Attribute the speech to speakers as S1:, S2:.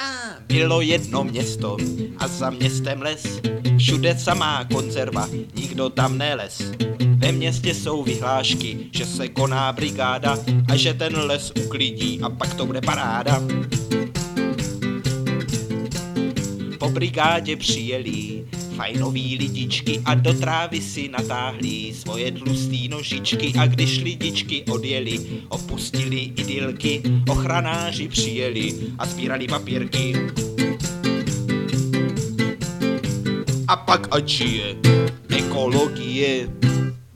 S1: Bylo jedno město a za městem les, všude samá konzerva, nikdo tam nelez. Ve městě jsou vyhlášky, že se koná brigáda a že ten les uklidí a pak to bude paráda. Po brigádě přijeli fajnoví lidičky a do trávy si natáhli svoje tlustý nožičky a když lidičky odjeli, opustili idylky, ochranáři přijeli a sbírali papírky. A pak ať žije ekologie.